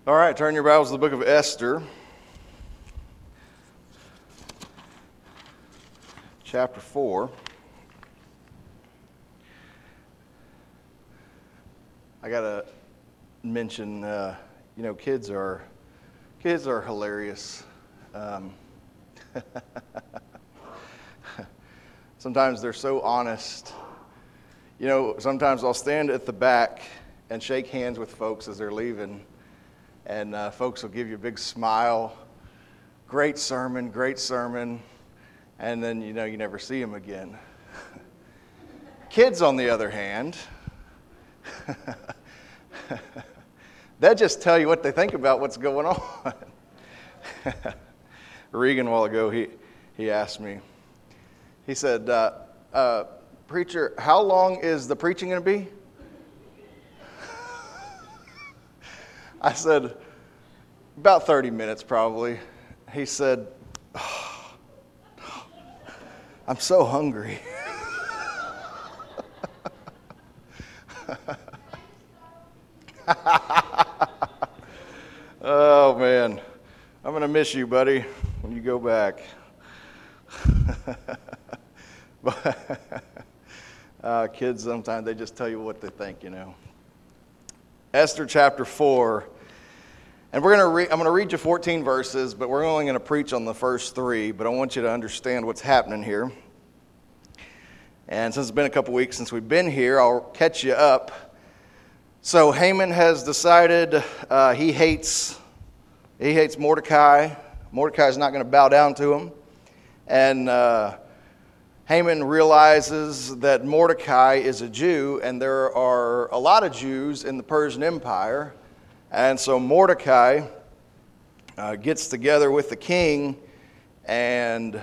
All right, turn your Bibles to the book of Esther, chapter 4. I gotta mention, kids are hilarious. Sometimes they're so honest. Sometimes I'll stand at the back and shake hands with folks as they're leaving. And folks will give you a big smile, great sermon, and then you never see them again. Kids, on the other hand, they just tell you what they think about what's going on. Regan, a while ago, he asked me, he said, preacher, how long is the preaching going to be? I said, about 30 minutes probably. He said, I'm so hungry. Oh, man. I'm going to miss you, buddy, when you go back. Kids, sometimes they just tell you what they think, Esther chapter 4, and I'm going to read you 14 verses, but we're only going to preach on the first 3, but I want you to understand what's happening here. And since it's been a couple weeks since we've been here, I'll catch you up. So Haman has decided he hates Mordecai. Mordecai's not going to bow down to him. And Haman realizes that Mordecai is a Jew, and there are a lot of Jews in the Persian Empire. And so Mordecai gets together with the king and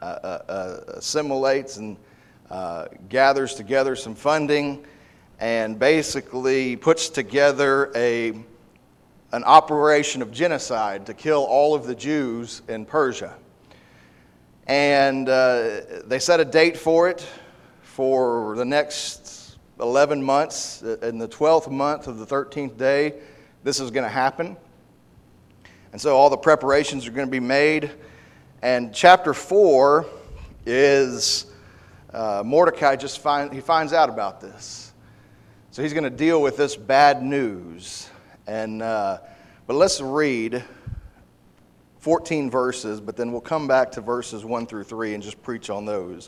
assimilates and gathers together some funding and basically puts together an operation of genocide to kill all of the Jews in Persia. And they set a date for it for the next 11 months. In the 12th month of the 13th day, this is going to happen. And so all the preparations are going to be made. And chapter 4 is Mordecai he finds out about this. So he's going to deal with this bad news. And but let's read 14 verses, but then we'll come back to verses 1 through 3 and just preach on those.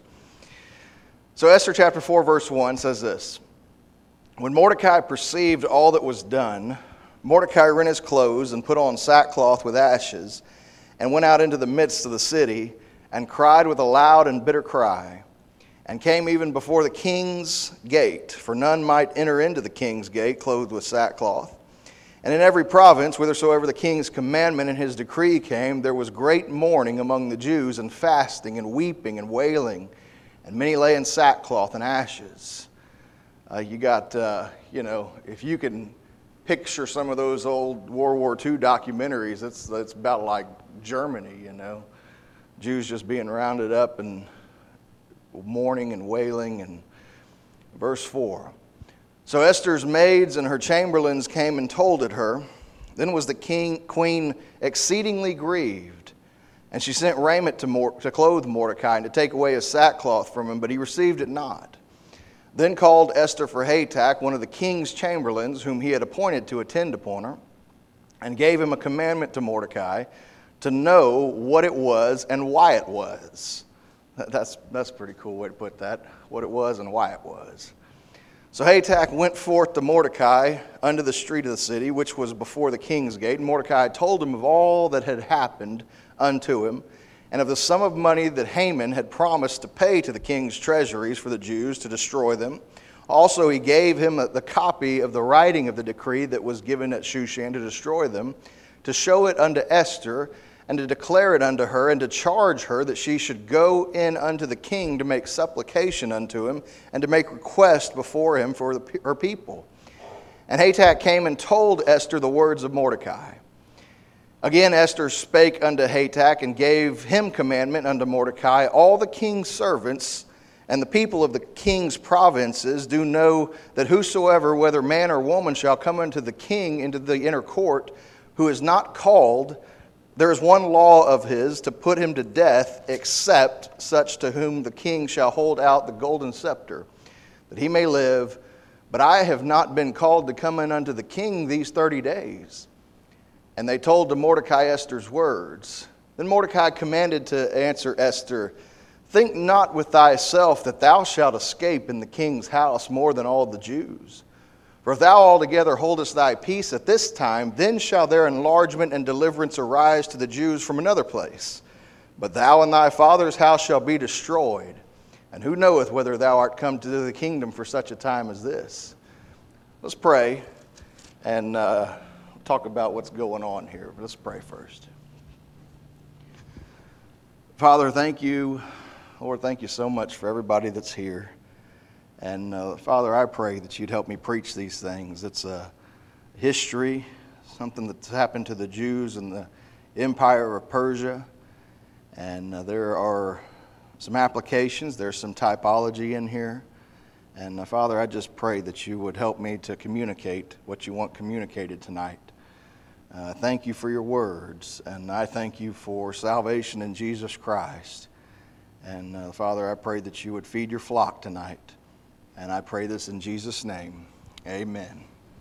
So Esther chapter 4 verse 1 says this: When Mordecai perceived all that was done, Mordecai rent his clothes and put on sackcloth with ashes, and went out into the midst of the city, and cried with a loud and bitter cry, and came even before the king's gate, for none might enter into the king's gate clothed with sackcloth. And in every province, whithersoever the king's commandment and his decree came, there was great mourning among the Jews, and fasting, and weeping, and wailing, and many lay in sackcloth and ashes. If you can picture some of those old World War II documentaries, it's about like Germany, Jews just being rounded up and mourning and wailing. And verse 4. So Esther's maids and her chamberlains came and told it her. Then was the queen exceedingly grieved, and she sent raiment to clothe Mordecai and to take away his sackcloth from him, but he received it not. Then called Esther for Hatak, one of the king's chamberlains, whom he had appointed to attend upon her, and gave him a commandment to Mordecai to know what it was and why it was. That's a pretty cool way to put that, what it was and why it was. So Hatak went forth to Mordecai unto the street of the city, which was before the king's gate. And Mordecai told him of all that had happened unto him, and of the sum of money that Haman had promised to pay to the king's treasuries for the Jews to destroy them. Also he gave him the copy of the writing of the decree that was given at Shushan to destroy them, to show it unto Esther, and to declare it unto her, and to charge her that she should go in unto the king to make supplication unto him, and to make request before him for her people. And Hatak came and told Esther the words of Mordecai. Again Esther spake unto Hatak, and gave him commandment unto Mordecai, all the king's servants and the people of the king's provinces do know that whosoever, whether man or woman, shall come unto the king into the inner court, who is not called, there is one law of his to put him to death, except such to whom the king shall hold out the golden scepter, that he may live. But I have not been called to come in unto the king these 30 days. And they told to Mordecai Esther's words. Then Mordecai commanded to answer Esther, think not with thyself that thou shalt escape in the king's house more than all the Jews. For if thou altogether holdest thy peace at this time, then shall their enlargement and deliverance arise to the Jews from another place. But thou and thy father's house shall be destroyed. And who knoweth whether thou art come to the kingdom for such a time as this? Let's pray and talk about what's going on here. Let's pray first. Father, thank you. Lord, thank you so much for everybody that's here. And Father, I pray that you'd help me preach these things. It's a history, something that's happened to the Jews in the Empire of Persia. And there are some applications. There's some typology in here. And Father, I just pray that you would help me to communicate what you want communicated tonight. Thank you for your words. And I thank you for salvation in Jesus Christ. And Father, I pray that you would feed your flock tonight. And I pray this in Jesus' name. Amen.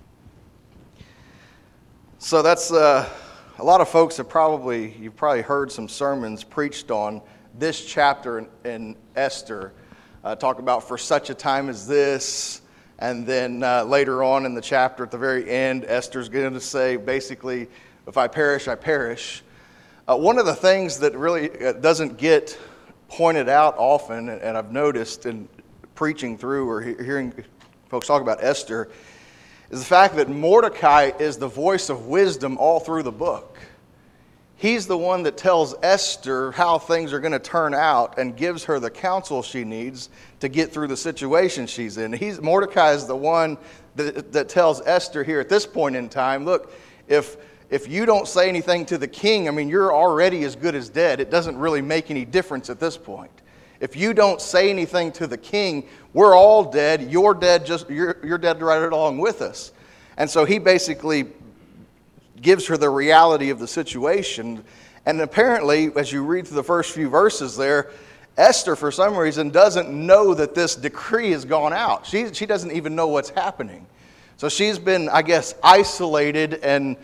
So that's a lot of folks have you've probably heard some sermons preached on this chapter in Esther. Talk about for such a time as this. And then later on in the chapter at the very end, Esther's going to say basically, if I perish, I perish. One of the things that really doesn't get pointed out often, and I've noticed in preaching through or hearing folks talk about Esther, is the fact that Mordecai is the voice of wisdom all through the book. He's the one that tells Esther how things are going to turn out and gives her the counsel she needs to get through the situation she's in. Mordecai is the one that tells Esther here at this point in time, look, if you don't say anything to the king, I mean, you're already as good as dead. It doesn't really make any difference at this point. If you don't say anything to the king, we're all dead. You're dead. You're dead right along with us. And so he basically gives her the reality of the situation. And apparently, as you read through the first few verses there, Esther, for some reason, doesn't know that this decree has gone out. She doesn't even know what's happening. So she's been, I guess, isolated and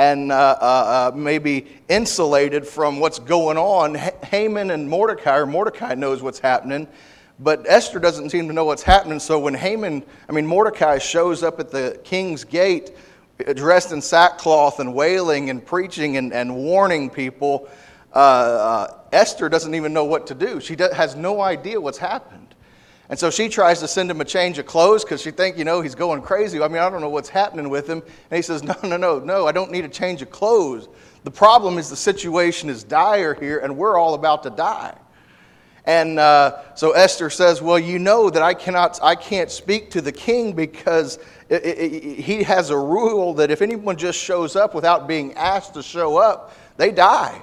maybe insulated from what's going on. Haman and Mordecai knows what's happening, but Esther doesn't seem to know what's happening. So when Mordecai shows up at the king's gate dressed in sackcloth and wailing and preaching and warning people, Esther doesn't even know what to do. She has no idea what's happened. And so she tries to send him a change of clothes because she thinks, he's going crazy. I don't know what's happening with him. And he says, no, I don't need a change of clothes. The problem is the situation is dire here and we're all about to die. And so Esther says, well, you know that I can't speak to the king because he has a rule that if anyone just shows up without being asked to show up, they die.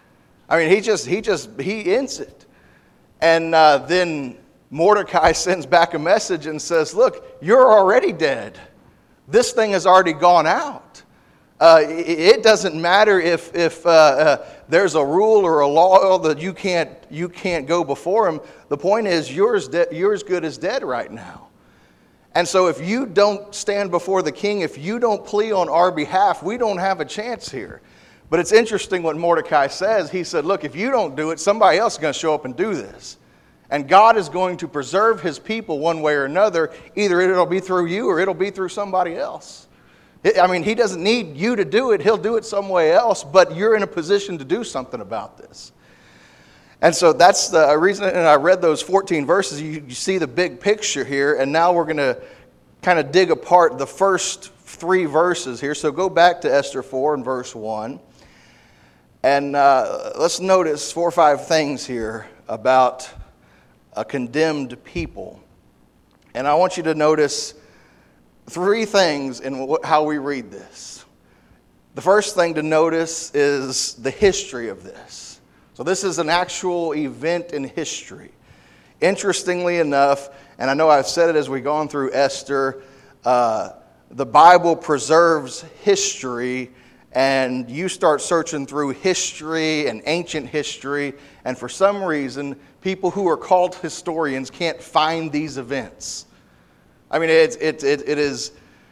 He ends it. And then Mordecai sends back a message and says, look, you're already dead. This thing has already gone out. It doesn't matter if there's a rule or a law that you can't go before him. The point is you're as good as dead right now. And so if you don't stand before the king, if you don't plead on our behalf, we don't have a chance here. But it's interesting what Mordecai says. He said, look, if you don't do it, somebody else is going to show up and do this. And God is going to preserve his people one way or another. Either it'll be through you or it'll be through somebody else. He doesn't need you to do it. He'll do it some way else, but you're in a position to do something about this. And so that's the reason, and I read those 14 verses. You see the big picture here, and now we're going to kind of dig apart the first 3 verses here. So go back to Esther 4 and verse 1. And let's notice 4 or 5 things here about a condemned people. And I want you to notice 3 things in how we read this. The first thing to notice is the history of this. So this is an actual event in history. Interestingly enough, and I know I've said it as we've gone through Esther, the Bible preserves history and you start searching through history and ancient history, and for some reason, people who are called historians can't find these events. I mean, it's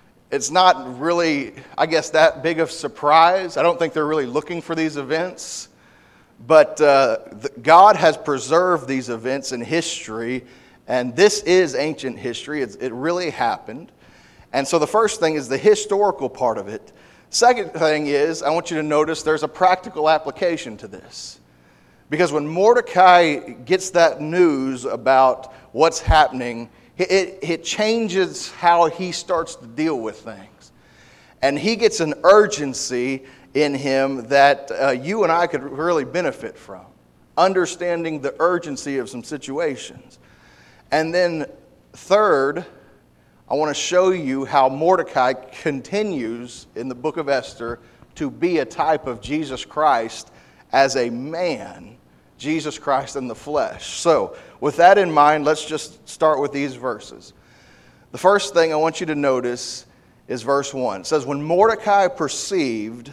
not really, I guess, that big of a surprise. I don't think they're really looking for these events. But God has preserved these events in history, and this is ancient history. It really happened. And so the first thing is the historical part of it. Second thing is, I want you to notice there's a practical application to this. Because when Mordecai gets that news about what's happening, it changes how he starts to deal with things. And he gets an urgency in him that you and I could really benefit from. Understanding the urgency of some situations. And then third, I want to show you how Mordecai continues in the book of Esther to be a type of Jesus Christ as a man, Jesus Christ in the flesh. So, with that in mind, let's just start with these verses. The first thing I want you to notice is verse 1. It says, when Mordecai perceived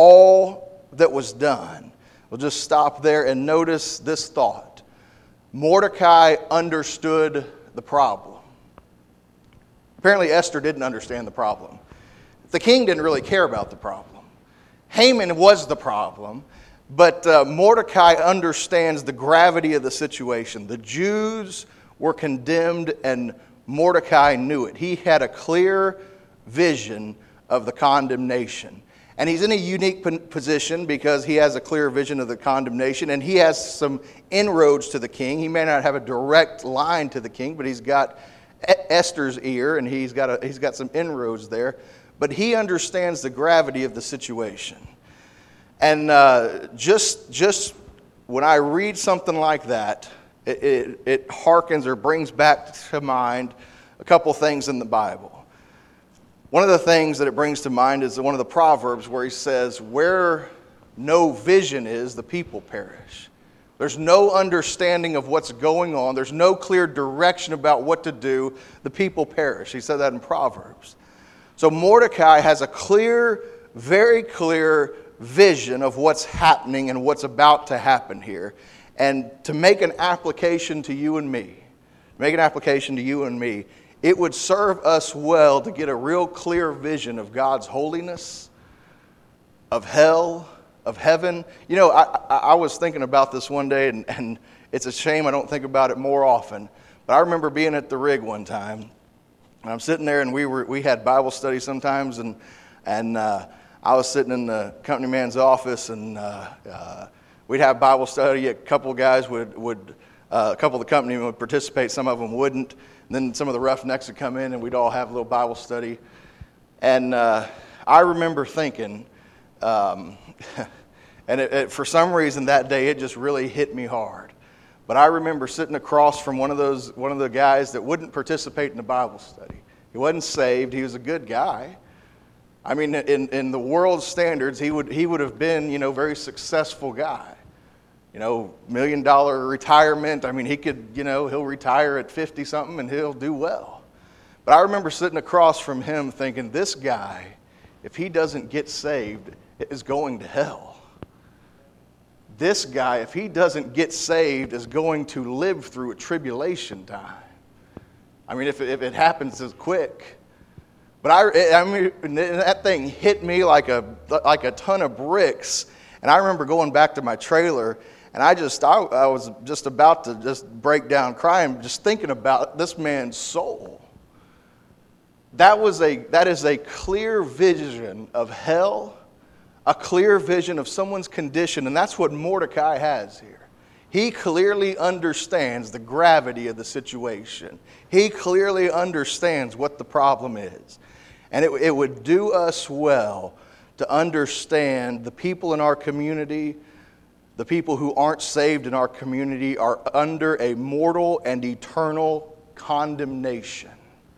all that was done, we'll just stop there and notice this thought. Mordecai understood the problem. Apparently, Esther didn't understand the problem. The king didn't really care about the problem. Haman was the problem, but Mordecai understands the gravity of the situation. The Jews were condemned, and Mordecai knew it. He had a clear vision of the condemnation. And he's in a unique position because he has a clear vision of the condemnation, and he has some inroads to the king. He may not have a direct line to the king, but he's got Esther's ear, and he's got some inroads there. But he understands the gravity of the situation. And just when I read something like that, it harkens or brings back to mind a couple things in the Bible. One of the things that it brings to mind is one of the Proverbs where he says, where no vision is, the people perish. There's no understanding of what's going on. There's no clear direction about what to do. The people perish. He said that in Proverbs. So Mordecai has a clear, very clear vision of what's happening and what's about to happen here. And to make an application to you and me, it would serve us well to get a real clear vision of God's holiness, of hell, of heaven. You know, I was thinking about this one day, and it's a shame I don't think about it more often. But I remember being at the rig one time, and I'm sitting there, and we had Bible study sometimes, and I was sitting in the company man's office, and we'd have Bible study. A couple of guys a couple of the company would participate, some of them wouldn't. And then some of the roughnecks would come in, and we'd all have a little Bible study. And I remember thinking, and for some reason that day it just really hit me hard. But I remember sitting across from one of the guys that wouldn't participate in the Bible study. He wasn't saved. He was a good guy. I mean, in the world's standards, he would have been, very successful guy. $1 million retirement. I mean, he could, he'll retire at 50 something and he'll do well. But I remember sitting across from him thinking, this guy, if he doesn't get saved, is going to hell. This guy, if he doesn't get saved, is going to live through a tribulation time. I mean, if it happens as quick. But I mean, that thing hit me like a ton of bricks. And I remember going back to my trailer, and I was just about to just break down crying, just thinking about this man's soul. That is a clear vision of hell, a clear vision of someone's condition, and that's what Mordecai has here. He clearly understands the gravity of the situation. He clearly understands what the problem is. And it would do us well to understand the people in our community, the people who aren't saved in our community, are under a mortal and eternal condemnation.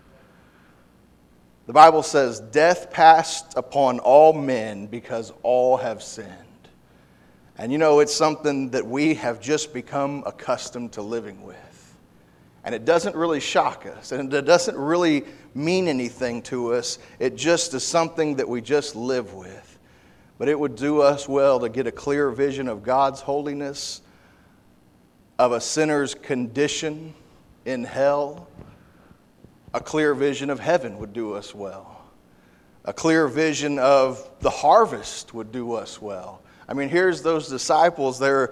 The Bible says, death passed upon all men because all have sinned. And it's something that we have just become accustomed to living with. And it doesn't really shock us, and it doesn't really mean anything to us. It just is something that we just live with. but it would do us well to get a clear vision of God's holiness, of a sinner's condition in hell. A clear vision of heaven would do us well. A clear vision of the harvest would do us well. I mean, here's those disciples. They're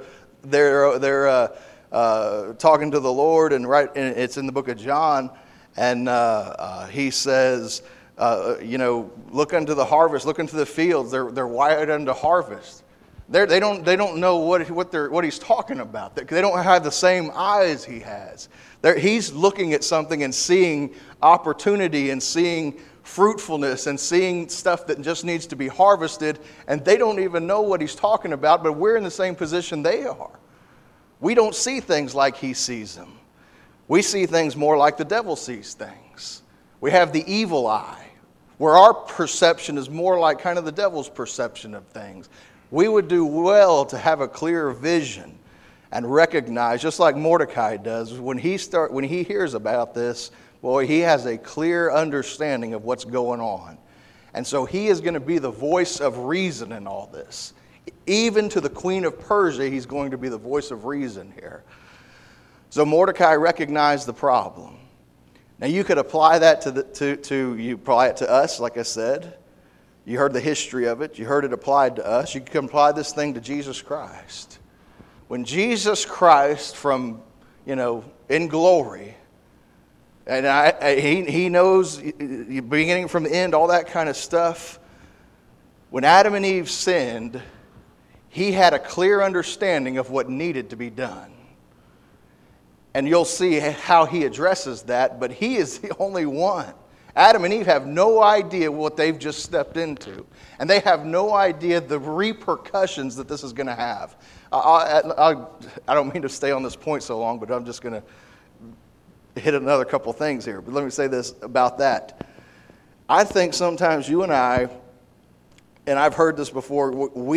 talking to the Lord, and it's in the book of John, and he says, look unto the harvest, look into the fields. They're wired unto harvest. They don't know what he's talking about. They don't have the same eyes he has. He's looking at something and seeing opportunity and seeing fruitfulness and seeing stuff that just needs to be harvested, and they don't even know what he's talking about, but we're in the same position they are. We don't see things like he sees them. We see things more like the devil sees things. We have the evil eye, where our perception is more like kind of the devil's perception of things. We would do well to have a clear vision and recognize, just like Mordecai does, when he hears about this, boy, he has a clear understanding of what's going on. And so he is going to be the voice of reason in all this. Even to the queen of Persia, he's going to be the voice of reason here. So Mordecai recognized the problem. Now you could apply that you apply it to us, like I said. You heard the history of it. You heard it applied to us. You can apply this thing to Jesus Christ. When Jesus Christ, from in glory, and he knows beginning from the end, all that kind of stuff. When Adam and Eve sinned, he had a clear understanding of what needed to be done. And you'll see how he addresses that, but he is the only one. Adam and Eve have no idea what they've just stepped into. And they have no idea the repercussions that this is going to have. I don't mean to stay on this point so long, but I'm just going to hit another couple things here. But let me say this about that. I think sometimes you and I, and I've heard this before,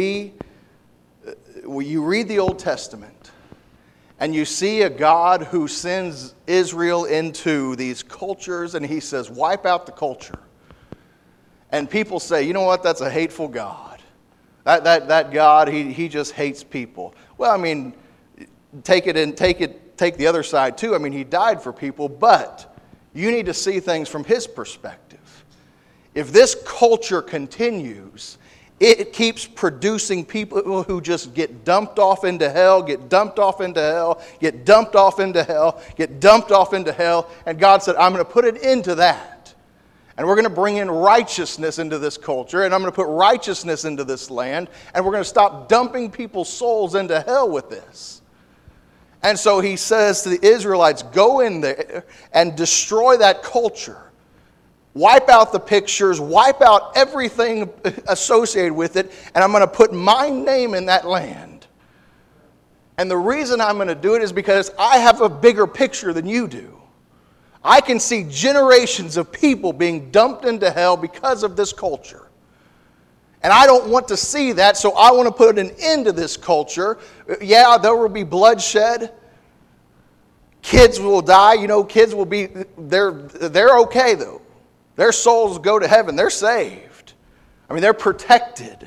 you read the Old Testament, and you see a God who sends Israel into these cultures, and he says, wipe out the culture. And people say, you know what, that's a hateful God. That God, he just hates people. Well, I mean, take the other side too. I mean, he died for people, but you need to see things from his perspective. If this culture continues, it keeps producing people who just get dumped off into hell, get dumped off into hell, get dumped off into hell, get dumped off into hell. And God said, I'm going to put it into that. And we're going to bring in righteousness into this culture. And I'm going to put righteousness into this land. And we're going to stop dumping people's souls into hell with this. And so he says to the Israelites, go in there and destroy that culture. Wipe out the pictures, wipe out everything associated with it, and I'm going to put my name in that land. And the reason I'm going to do it is because I have a bigger picture than you do. I can see generations of people being dumped into hell because of this culture. And I don't want to see that, so I want to put an end to this culture. Yeah, there will be bloodshed. Kids will die. Kids will be, they're okay though. Their souls go to heaven. They're saved. I mean, they're protected.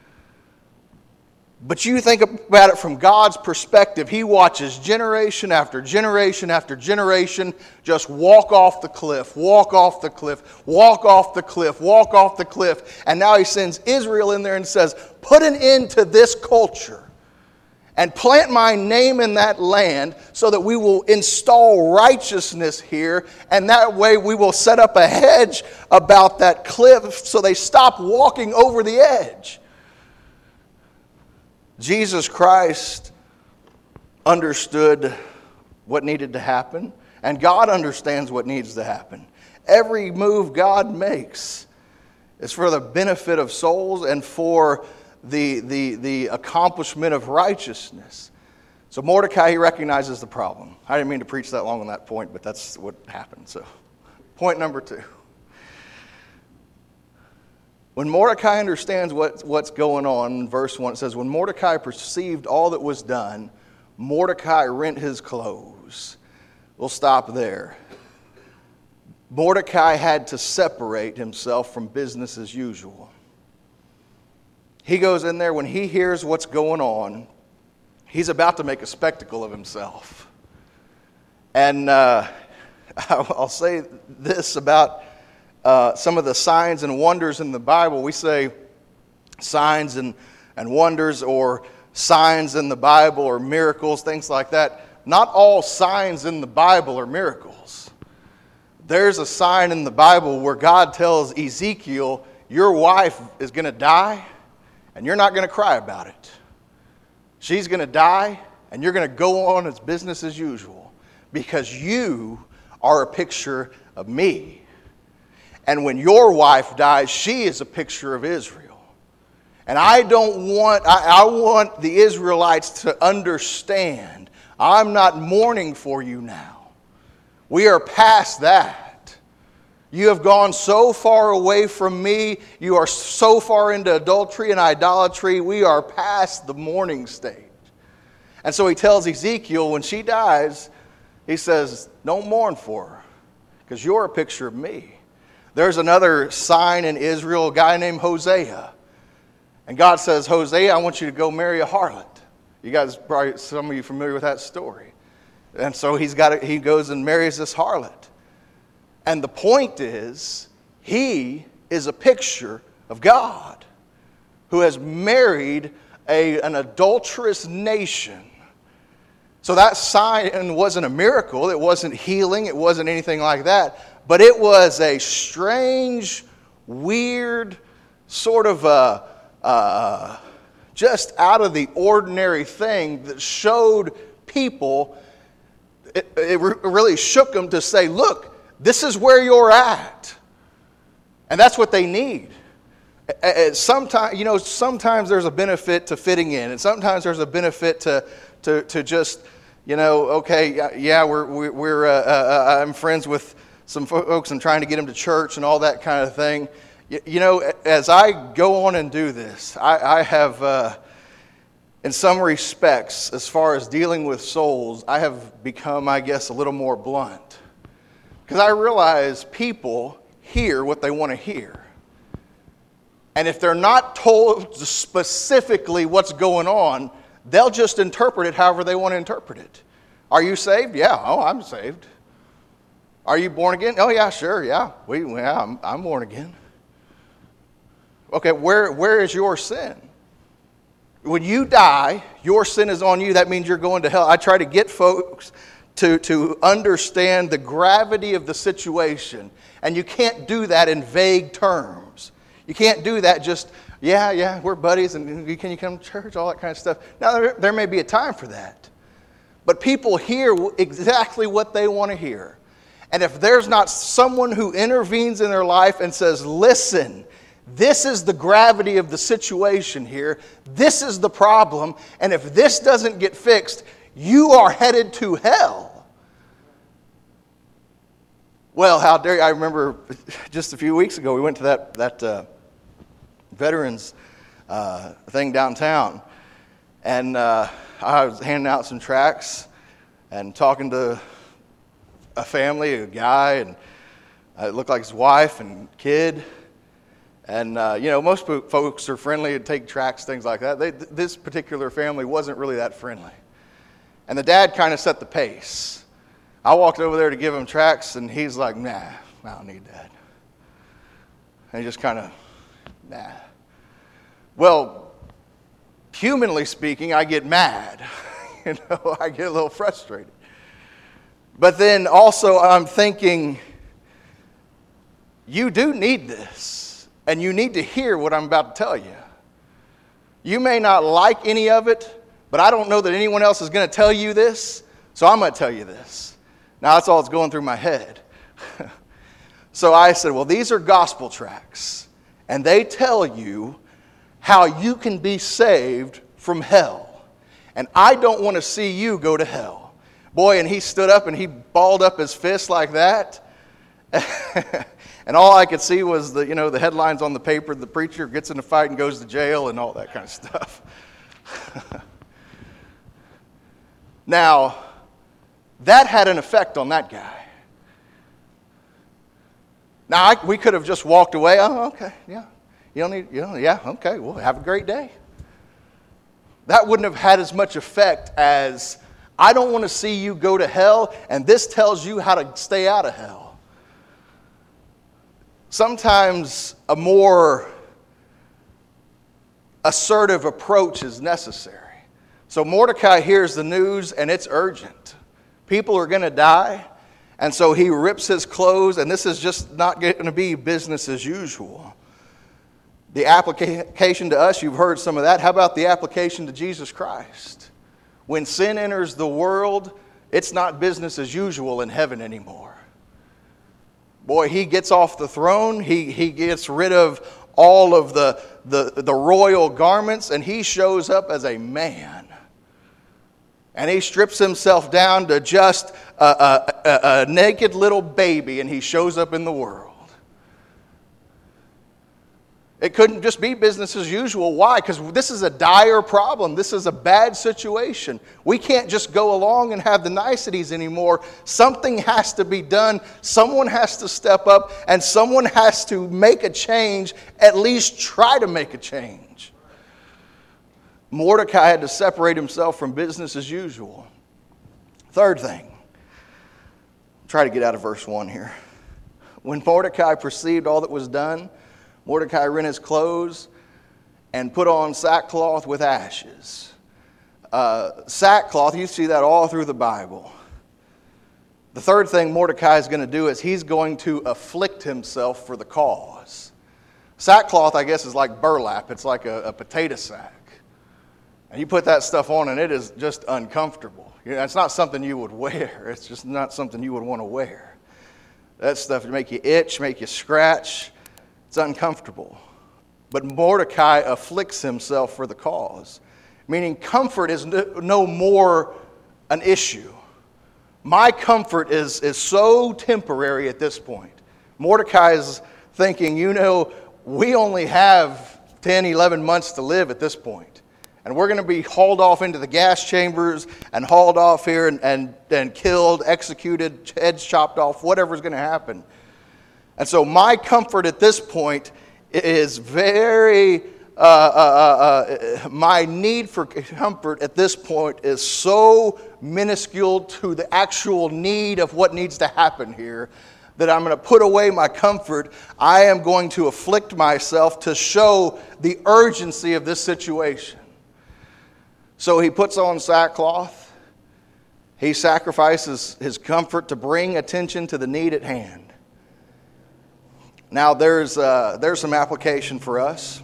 But you think about it from God's perspective. He watches generation after generation after generation just walk off the cliff, walk off the cliff, walk off the cliff, walk off the cliff. And now he sends Israel in there and says, put an end to this culture and plant my name in that land so that we will install righteousness here. And that way we will set up a hedge about that cliff so they stop walking over the edge. Jesus Christ understood what needed to happen, and God understands what needs to happen. Every move God makes is for the benefit of souls and for the accomplishment of righteousness. So Mordecai, he recognizes the problem. I didn't mean to preach that long on that point, but that's what happened. So, point number 2. When Mordecai understands what's going on, in verse 1, it says, when Mordecai perceived all that was done, Mordecai rent his clothes. We'll stop there. Mordecai had to separate himself from business as usual. he goes in there, when he hears what's going on, he's about to make a spectacle of himself. And I'll say this about some of the signs and wonders in the Bible. We say signs and wonders, or signs in the Bible, or miracles, things like that. Not all signs in the Bible are miracles. There's a sign in the Bible where God tells Ezekiel, your wife is going to die, and you're not going to cry about it. She's going to die, and you're going to go on as business as usual, because you are a picture of me. And when your wife dies, she is a picture of Israel. And I want the Israelites to understand, I'm not mourning for you now. We are past that. You have gone so far away from me. You are so far into adultery and idolatry. We are past the mourning stage. And so he tells Ezekiel, when she dies, he says, don't mourn for her, because you're a picture of me. There's another sign in Israel, a guy named Hosea. And God says, Hosea, I want you to go marry a harlot. You guys, probably some of you familiar with that story. And so he goes and marries this harlot. And the point is, he is a picture of God who has married an adulterous nation. So that sign wasn't a miracle. It wasn't healing. It wasn't anything like that. But it was a strange, weird, sort of just out of the ordinary thing that showed people, it really shook them to say, look, this is where you're at. And that's what they need. Sometimes there's a benefit to fitting in, and sometimes there's a benefit to just, okay, yeah, I'm friends with some folks and trying to get them to church and all that kind of thing. As I go on and do this, I have, in some respects, as far as dealing with souls, I have become, I guess, a little more blunt. Because I realize people hear what they want to hear. And if they're not told specifically what's going on, they'll just interpret it however they want to interpret it. Are you saved? Yeah. Oh, I'm saved. Are you born again? Oh, yeah, sure, yeah. I'm born again. Okay, where is your sin? When you die, your sin is on you. That means you're going to hell. I try to get folks to understand the gravity of the situation. And you can't do that in vague terms. You can't do that just, yeah, we're buddies, and can you come to church, all that kind of stuff. Now, there may be a time for that. But people hear exactly what they want to hear. And if there's not someone who intervenes in their life and says, listen, this is the gravity of the situation here. This is the problem. And if this doesn't get fixed, you are headed to hell. Well, how dare you. I remember just a few weeks ago, we went to that veterans thing downtown. And I was handing out some tracts and talking to a family, a guy, and it looked like his wife and kid. And, most folks are friendly and take tracts, things like that. This particular family wasn't really that friendly. And the dad kind of set the pace. I walked over there to give him tracts, and he's like, nah, I don't need that. And he just kind of, nah. Well, humanly speaking, I get mad. I get a little frustrated. But then also I'm thinking, you do need this. And you need to hear what I'm about to tell you. You may not like any of it, but I don't know that anyone else is going to tell you this, so I'm going to tell you this. Now, that's all that's going through my head. So I said, well, these are gospel tracts, and they tell you how you can be saved from hell. And I don't want to see you go to hell. Boy, and he stood up and he balled up his fist like that. And all I could see was the headlines on the paper, the preacher gets in a fight and goes to jail and all that kind of stuff. Now, that had an effect on that guy. Now, we could have just walked away. Oh, okay, yeah. You don't need, yeah, okay, well, have a great day. That wouldn't have had as much effect as, I don't want to see you go to hell, and this tells you how to stay out of hell. Sometimes a more assertive approach is necessary. So Mordecai hears the news, and it's urgent. People are going to die, and so he rips his clothes, and this is just not going to be business as usual. The application to us, you've heard some of that. How about the application to Jesus Christ? When sin enters the world, it's not business as usual in heaven anymore. Boy, he gets off the throne. He gets rid of all of the royal garments, and he shows up as a man. And he strips himself down to just a naked little baby, and he shows up in the world. It couldn't just be business as usual. Why? Because this is a dire problem. This is a bad situation. We can't just go along and have the niceties anymore. Something has to be done. Someone has to step up, and someone has to make a change, at least try to make a change. Mordecai had to separate himself from business as usual. Third thing, try to get out of verse 1 here. When Mordecai perceived all that was done, Mordecai rent his clothes and put on sackcloth with ashes. Sackcloth, you see that all through the Bible. The third thing Mordecai is going to do is he's going to afflict himself for the cause. Sackcloth, I guess, is like burlap. It's like a potato sack. And you put that stuff on and it is just uncomfortable. It's not something you would wear. It's just not something you would want to wear. That stuff would make you itch, make you scratch. It's uncomfortable. But Mordecai afflicts himself for the cause, meaning comfort is no more an issue. My comfort is so temporary at this point. Mordecai is thinking, we only have 10, 11 months to live at this point. And we're going to be hauled off into the gas chambers and hauled off here and killed, executed, heads chopped off, whatever's going to happen. And so my comfort at this point is my need for comfort at this point is so minuscule to the actual need of what needs to happen here that I'm going to put away my comfort. I am going to afflict myself to show the urgency of this situation. So he puts on sackcloth. He sacrifices his comfort to bring attention to the need at hand. Now, there's some application for us.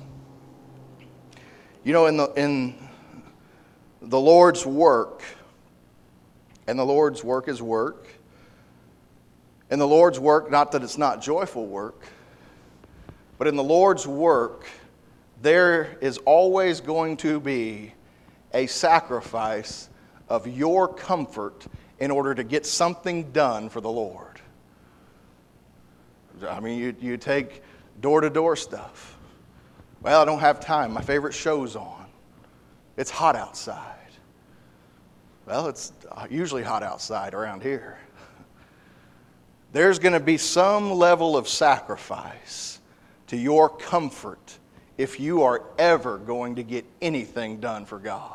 In the Lord's work, and the Lord's work is work. In the Lord's work, not that it's not joyful work, but in the Lord's work, there is always going to be a sacrifice of your comfort in order to get something done for the Lord. I mean, you take door-to-door stuff. Well, I don't have time. My favorite show's on. It's hot outside. Well, it's usually hot outside around here. There's going to be some level of sacrifice to your comfort if you are ever going to get anything done for God.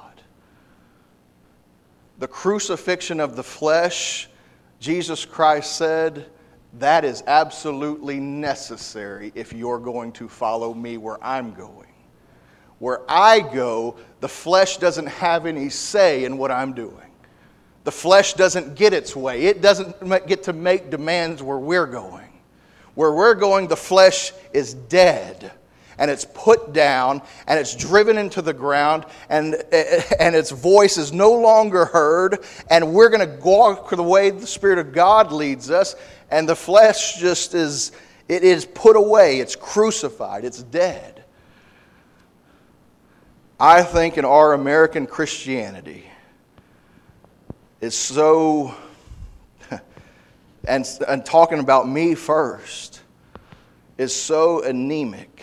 The crucifixion of the flesh, Jesus Christ said, that is absolutely necessary if you're going to follow me where I'm going. Where I go, the flesh doesn't have any say in what I'm doing. The flesh doesn't get its way. It doesn't get to make demands where we're going. Where we're going, the flesh is dead. And it's put down, and it's driven into the ground, and its voice is no longer heard, and we're going to walk the way the Spirit of God leads us, and the flesh just is put away, it's crucified, it's dead. I think in our American Christianity is so, and talking about me first, is so anemic.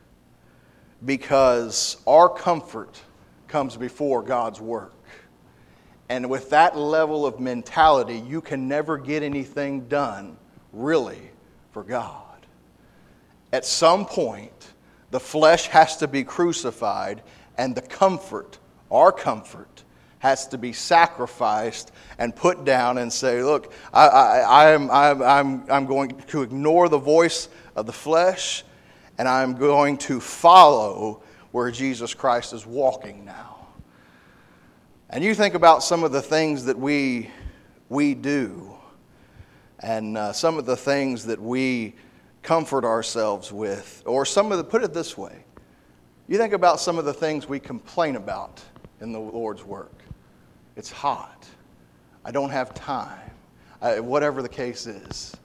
Because our comfort comes before God's work. And with that level of mentality, you can never get anything done, really, for God. At some point, The flesh has to be crucified, and the comfort, our comfort, has to be sacrificed and put down and say, look, I'm going to ignore the voice of the flesh, and I'm going to follow where Jesus Christ is walking now. And you think about some of the things that we do, and some of the things that we comfort ourselves with, or put it this way, you think about some of the things we complain about in the Lord's work. It's hot. I don't have time. Whatever the case is.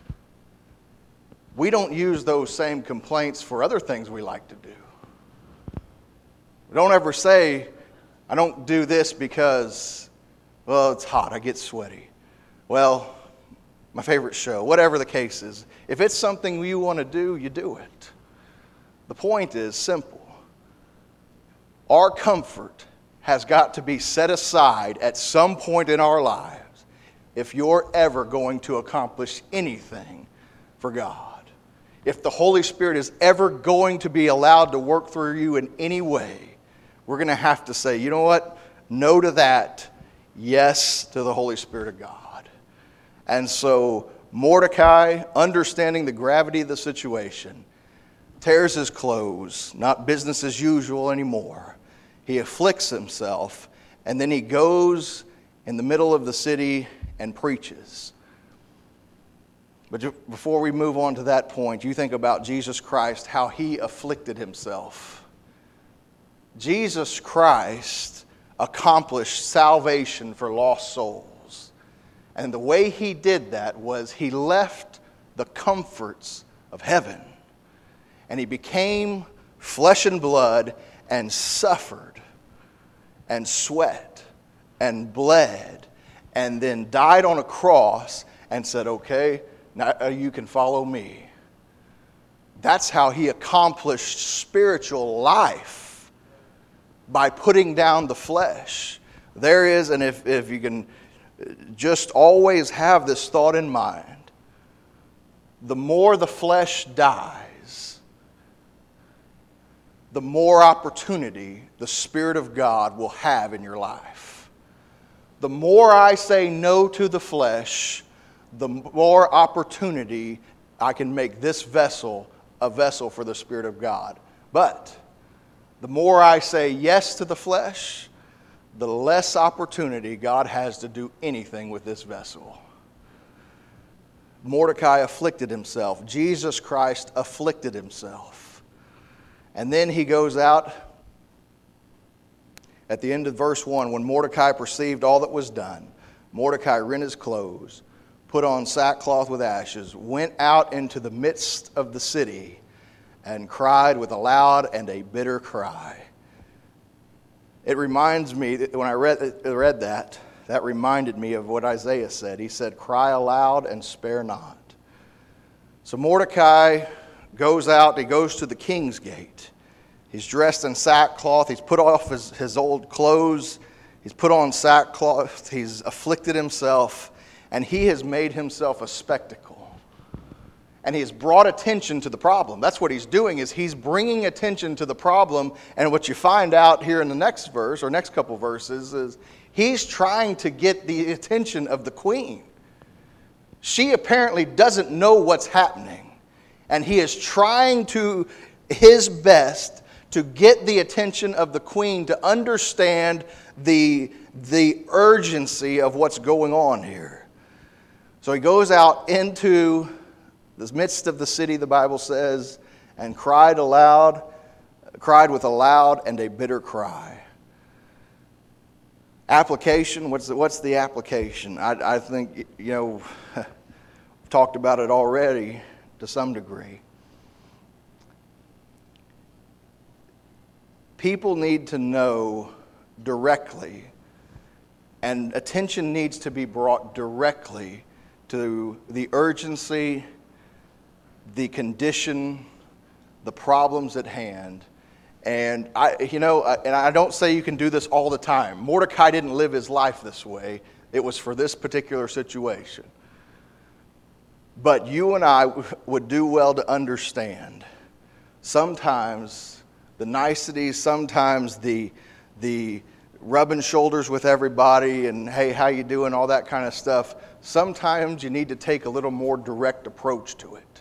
We don't use those same complaints for other things we like to do. We don't ever say, I don't do this because, well, it's hot, I get sweaty. Well, my favorite show, whatever the case is. If it's something you want to do, you do it. The point is simple. Our comfort has got to be set aside at some point in our lives if you're ever going to accomplish anything for God. If the Holy Spirit is ever going to be allowed to work through you in any way, we're going to have to say, you know what? No to that. Yes to the Holy Spirit of God. And so Mordecai, understanding the gravity of the situation, tears his clothes, not business as usual anymore. He afflicts himself, and then he goes in the middle of the city and preaches. But before we move on to that point, you think about Jesus Christ, how he afflicted himself. Jesus Christ accomplished salvation for lost souls. And the way he did that was he left the comforts of heaven. And he became flesh and blood and suffered and sweat and bled and then died on a cross and said, okay, now you can follow me. That's how he accomplished spiritual life, by putting down the flesh. There is, and if you can just always have this thought in mind, the more the flesh dies, the more opportunity the Spirit of God will have in your life. The more I say no to the flesh, the more opportunity I can make this vessel a vessel for the Spirit of God. But the more I say yes to the flesh, the less opportunity God has to do anything with this vessel. Mordecai afflicted himself. Jesus Christ afflicted himself. And then he goes out at the end of verse 1, when Mordecai perceived all that was done, Mordecai rent his clothes, put on sackcloth with ashes, went out into the midst of the city, and cried with a loud and a bitter cry. It reminds me, that when I read that reminded me of what Isaiah said. He said, cry aloud and spare not. So Mordecai goes out, he goes to the king's gate. He's dressed in sackcloth, he's put off his old clothes, he's put on sackcloth, he's afflicted himself, and he has made himself a spectacle. And he has brought attention to the problem. That's what he's doing, is he's bringing attention to the problem. And what you find out here in the next verse, or next couple verses, is he's trying to get the attention of the queen. She apparently doesn't know what's happening. And he is trying to his best to get the attention of the queen to understand the urgency of what's going on here. So he goes out into the midst of the city, the Bible says, and cried with a loud and a bitter cry. Application, what's the application? I think, we've talked about it already to some degree. People need to know directly, and attention needs to be brought directly to the urgency, the condition, the problems at hand. And I don't say you can do this all the time. Mordecai didn't live his life this way. It was for this particular situation. But you and I would do well to understand sometimes the niceties, sometimes the rubbing shoulders with everybody and, hey, how you doing, all that kind of stuff, sometimes you need to take a little more direct approach to it.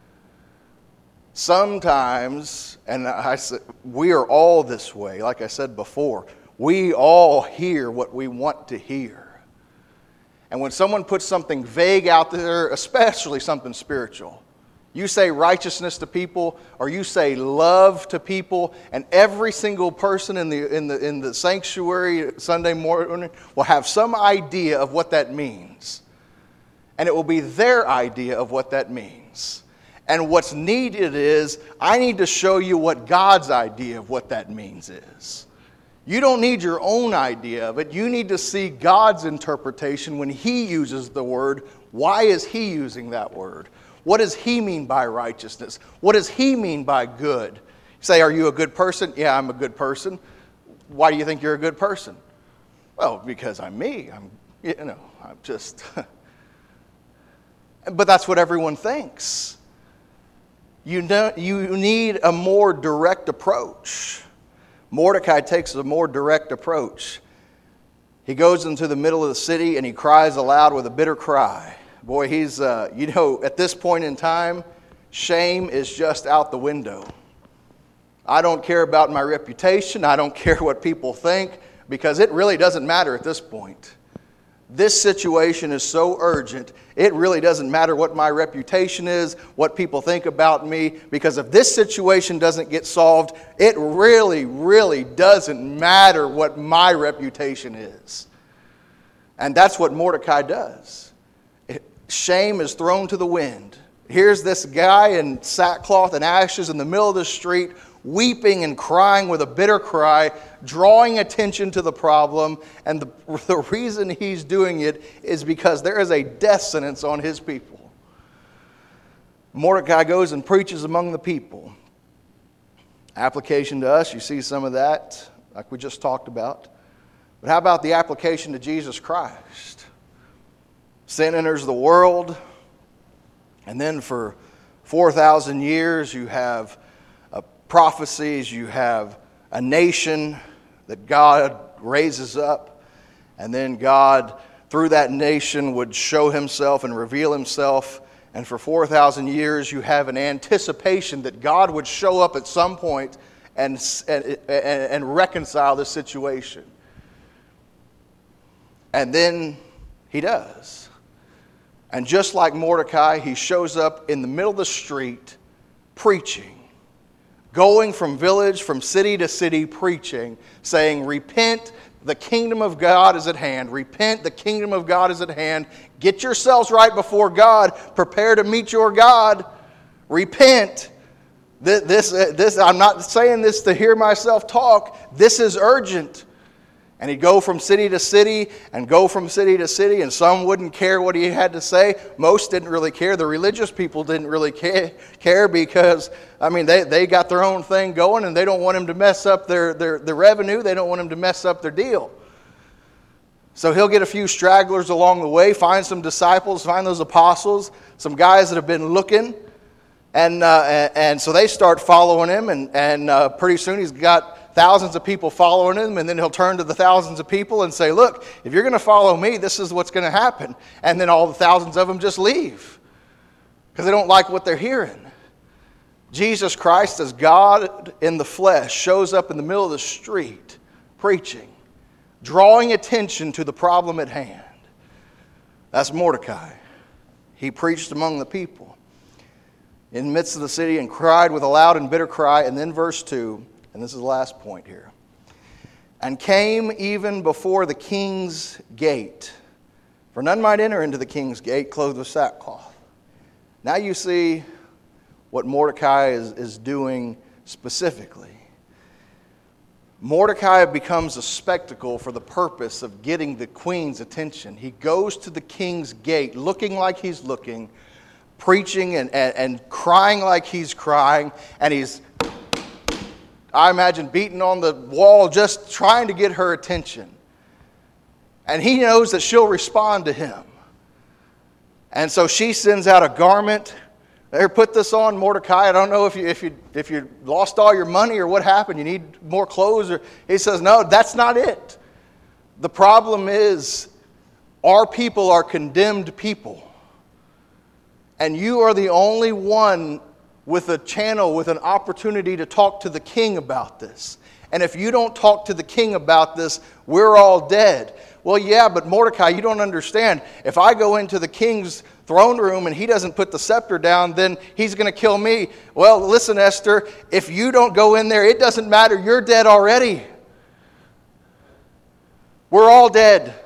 Sometimes, and I said, we are all this way, like I said before, we all hear what we want to hear. And when someone puts something vague out there, especially something spiritual, you say righteousness to people, or you say love to people, and every single person in the sanctuary Sunday morning will have some idea of what that means. And it will be their idea of what that means. And what's needed is, I need to show you what God's idea of what that means is. You don't need your own idea of it. You need to see God's interpretation when He uses the word. Why is He using that word? What does He mean by righteousness? What does He mean by good? You say, are you a good person? Yeah, I'm a good person. Why do you think you're a good person? Well, because I'm me. I'm just... But that's what everyone thinks. You need a more direct approach. Mordecai takes a more direct approach. He goes into the middle of the city and he cries aloud with a bitter cry. Boy, he's, at this point in time, shame is just out the window. I don't care about my reputation. I don't care what people think, because it really doesn't matter at this point. This situation is so urgent, it really doesn't matter what my reputation is, what people think about me, because if this situation doesn't get solved, it really, really doesn't matter what my reputation is. And that's what Mordecai does. Shame is thrown to the wind. Here's this guy in sackcloth and ashes in the middle of the street, weeping and crying with a bitter cry, drawing attention to the problem. And the reason he's doing it is because there is a death sentence on his people. Mordecai goes and preaches among the people. Application to us, you see some of that, like we just talked about. But how about the application to Jesus Christ? Sin enters the world, and then for 4,000 years you have prophecies, you have a nation that God raises up, and then God, through that nation, would show Himself and reveal Himself. And for 4,000 years, you have an anticipation that God would show up at some point and reconcile the situation. And then He does. And just like Mordecai, he shows up in the middle of the street preaching. Going from village, from city to city, preaching, saying, repent, the kingdom of God is at hand. Repent, the kingdom of God is at hand. Get yourselves right before God. Prepare to meet your God. Repent. This, I'm not saying this to hear myself talk. This is urgent. And he'd go from city to city and go from city to city, and some wouldn't care what he had to say. Most didn't really care. The religious people didn't really care because, they got their own thing going, and they don't want him to mess up their revenue. They don't want him to mess up their deal. So he'll get a few stragglers along the way, find some disciples, find those apostles, some guys that have been looking, and so they start following him, and pretty soon he's got thousands of people following him, and then he'll turn to the thousands of people and say, look, if you're going to follow me, this is what's going to happen. And then all the thousands of them just leave because they don't like what they're hearing. Jesus Christ, as God in the flesh, shows up in the middle of the street preaching, drawing attention to the problem at hand. That's Mordecai. He preached among the people in the midst of the city and cried with a loud and bitter cry. And then verse 2, and this is the last point here. And came even before the king's gate, for none might enter into the king's gate clothed with sackcloth. Now you see what Mordecai is doing specifically. Mordecai becomes a spectacle for the purpose of getting the queen's attention. He goes to the king's gate looking like he's looking, preaching and crying like he's crying, and he's, I imagine, beating on the wall just trying to get her attention. And he knows that she'll respond to him. And so she sends out a garment Here, put this on, Mordecai. I don't know if you lost all your money or what happened. You need more clothes. Or he says, no, that's not it. The problem is our people are condemned people. And you are the only one with a channel, with an opportunity to talk to the king about this. And if you don't talk to the king about this, we're all dead. Well, yeah, but Mordecai, you don't understand. If I go into the king's throne room and he doesn't put the scepter down, then he's going to kill me. Well, listen, Esther, if you don't go in there, it doesn't matter. You're dead already. We're all dead.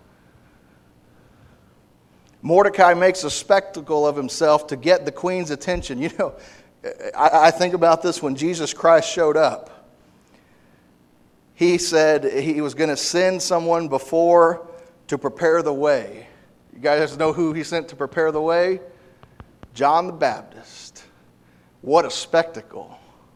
Mordecai makes a spectacle of himself to get the queen's attention. You know, I think about this when Jesus Christ showed up. He said he was going to send someone before to prepare the way. You guys know who he sent to prepare the way? John the Baptist. What a spectacle.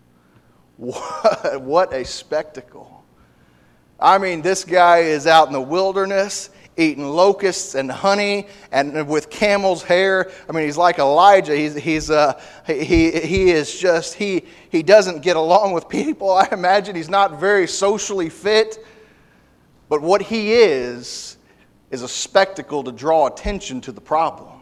What a spectacle. I mean, this guy is out in the wilderness eating locusts and honey and with camel's hair. I mean, he's like Elijah. He doesn't get along with people. I imagine he's not very socially fit. But what he is a spectacle to draw attention to the problem.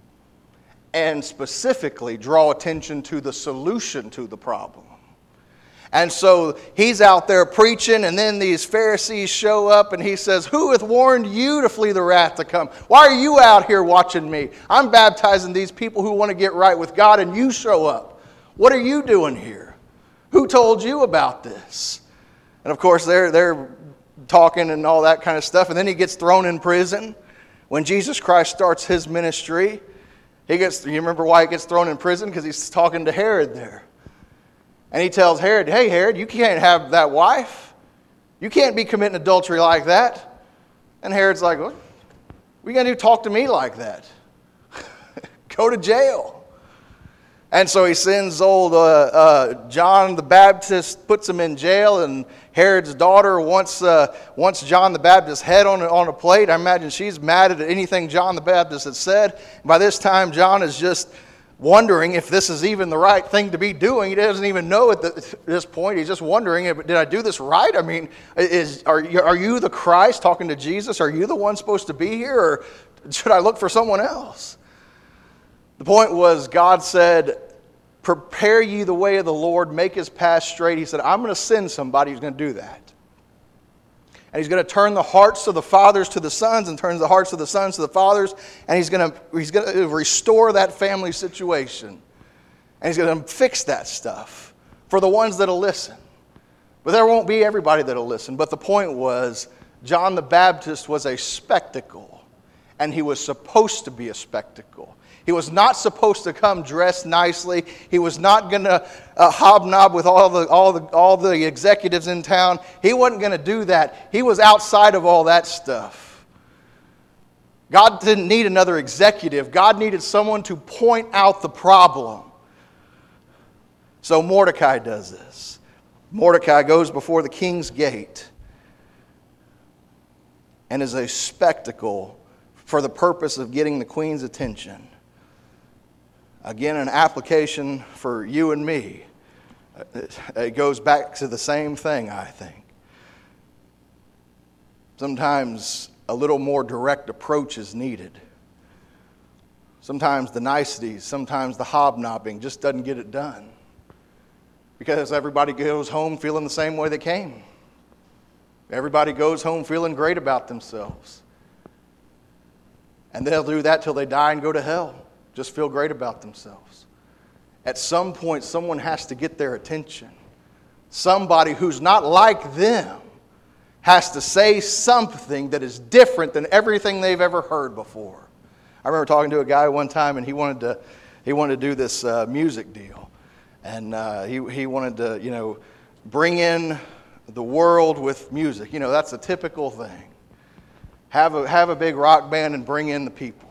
And specifically draw attention to the solution to the problem. And so he's out there preaching, and then these Pharisees show up, and he says, who hath warned you to flee the wrath to come? Why are you out here watching me? I'm baptizing these people who want to get right with God, and you show up. What are you doing here? Who told you about this? And of course, they're talking and all that kind of stuff, and then he gets thrown in prison. When Jesus Christ starts his ministry, you remember why he gets thrown in prison? Because he's talking to Herod there. And he tells Herod, hey, Herod, you can't have that wife. You can't be committing adultery like that. And Herod's like, what are you going to do talk to me like that? Go to jail. And so he sends old John the Baptist, puts him in jail, and Herod's daughter wants John the Baptist's head on a plate. I imagine she's mad at anything John the Baptist had said. By this time, John is just wondering if this is even the right thing to be doing. He doesn't even know at this point. He's just wondering, did I do this right? I mean, are you the Christ, talking to Jesus? Are you the one supposed to be here, or should I look for someone else? The point was, God said, prepare ye the way of the Lord, make his path straight. He said, I'm going to send somebody who's going to do that. And he's going to turn the hearts of the fathers to the sons, and turns the hearts of the sons to the fathers. And he's going to restore that family situation. And he's going to fix that stuff for the ones that'll listen. But there won't be everybody that'll listen. But the point was, John the Baptist was a spectacle. And he was supposed to be a spectacle. He was not supposed to come dressed nicely. He was not going to hobnob with all the executives in town. He wasn't going to do that. He was outside of all that stuff. God didn't need another executive. God needed someone to point out the problem. So Mordecai does this. Mordecai goes before the king's gate and is a spectacle for the purpose of getting the queen's attention. Again, an application for you and me. It goes back to the same thing, I think. Sometimes a little more direct approach is needed. Sometimes the niceties, sometimes the hobnobbing just doesn't get it done. Because everybody goes home feeling the same way they came. Everybody goes home feeling great about themselves. And they'll do that till they die and go to hell. Just feel great about themselves. At some point, someone has to get their attention. Somebody who's not like them has to say something that is different than everything they've ever heard before. I remember talking to a guy one time, and he wanted to do this music deal, and he wanted to bring in the world with music. That's a typical thing. Have a big rock band and bring in the people.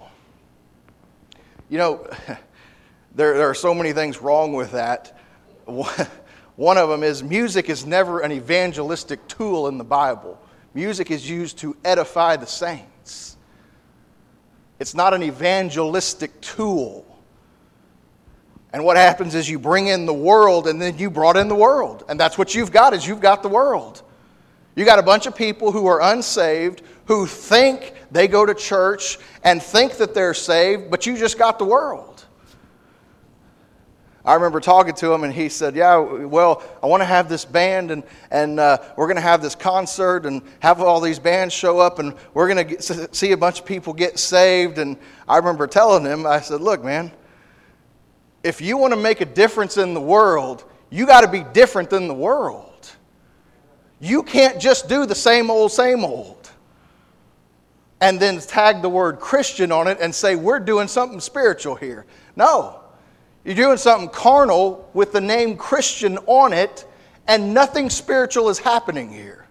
There are so many things wrong with that. One of them is music is never an evangelistic tool in the Bible. Music is used to edify the saints. It's not an evangelistic tool. And what happens is you bring in the world, and then you brought in the world. And that's what you've got, is you've got the world. You got a bunch of people who are unsaved, who think they go to church and think that they're saved, but you just got the world. I remember talking to him, and he said, yeah, well, I want to have this band, and we're going to have this concert and have all these bands show up, and we're going to see a bunch of people get saved. And I remember telling him, I said, look, man, if you want to make a difference in the world, you got to be different than the world. You can't just do the same old, and then tag the word Christian on it and say we're doing something spiritual here. No. You're doing something carnal with the name Christian on it, and nothing spiritual is happening here.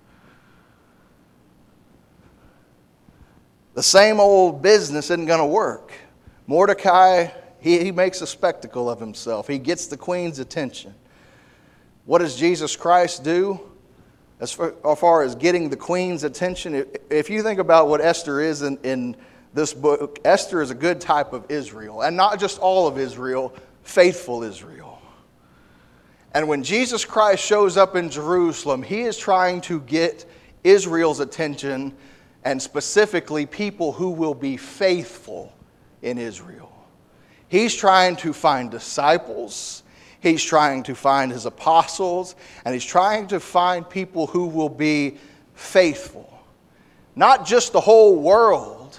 The same old business isn't going to work. Mordecai, he makes a spectacle of himself. He gets the queen's attention. What does Jesus Christ do as far as getting the queen's attention? If you think about what Esther is in this book, Esther is a good type of Israel, and not just all of Israel, faithful Israel. And when Jesus Christ shows up in Jerusalem, he is trying to get Israel's attention, and specifically people who will be faithful in Israel. He's trying to find disciples, he's trying to find his apostles, and he's trying to find people who will be faithful. Not just the whole world,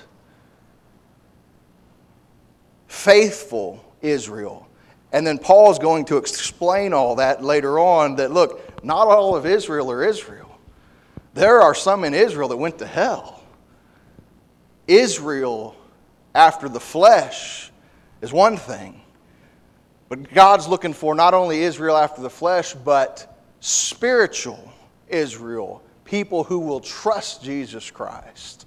faithful Israel. And then Paul's going to explain all that later on, that look, not all of Israel are Israel. There are some in Israel that went to hell. Israel after the flesh is one thing. But God's looking for not only Israel after the flesh, but spiritual Israel. People who will trust Jesus Christ.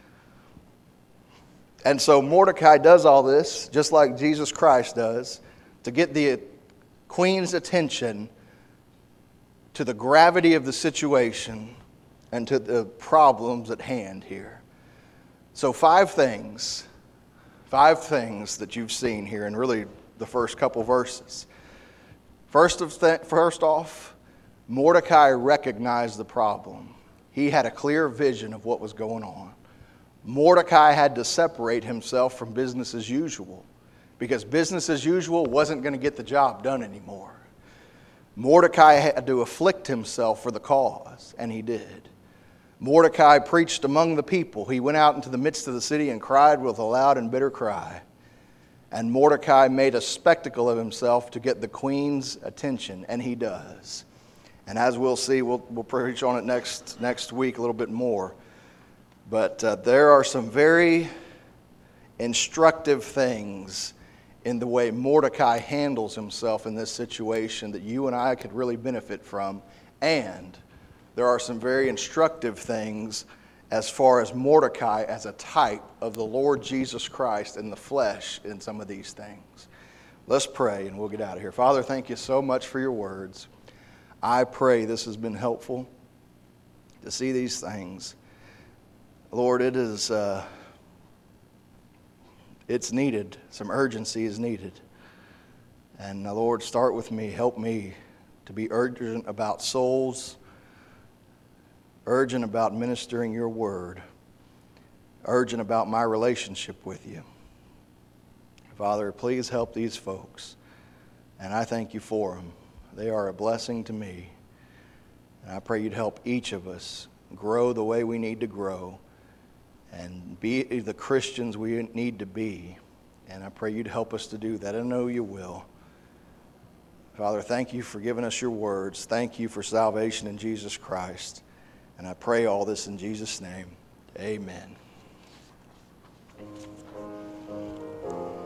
And so Mordecai does all this, just like Jesus Christ does, to get the queen's attention to the gravity of the situation and to the problems at hand here. So five things that you've seen here in really the first couple verses. First off, Mordecai recognized the problem. He had a clear vision of what was going on. Mordecai had to separate himself from business as usual, because business as usual wasn't going to get the job done anymore. Mordecai had to afflict himself for the cause, and he did. Mordecai preached among the people. He went out into the midst of the city and cried with a loud and bitter cry. And Mordecai made a spectacle of himself to get the queen's attention, and he does. And as we'll see, we'll preach on it next week a little bit more. But there are some very instructive things in the way Mordecai handles himself in this situation that you and I could really benefit from. And there are some very instructive things as far as Mordecai as a type of the Lord Jesus Christ in the flesh in some of these things. Let's pray and we'll get out of here. Father, thank you so much for your words. I pray this has been helpful to see these things. Lord, it's needed. Some urgency is needed. And Lord, start with me. Help me to be urgent about souls, urgent about ministering your word, urgent about my relationship with you. Father, please help these folks. And I thank you for them. They are a blessing to me. And I pray you'd help each of us grow the way we need to grow and be the Christians we need to be. And I pray you'd help us to do that. I know you will. Father, thank you for giving us your words. Thank you for salvation in Jesus Christ. And I pray all this in Jesus' name. Amen.